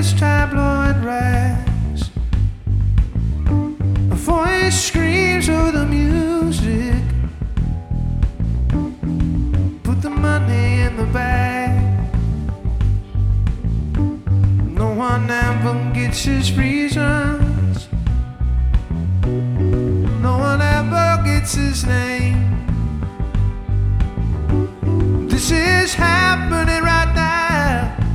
his tabloid rags. A voice screams over the music. Put the money in the bag. No one ever gets his reasons. No one ever gets his name.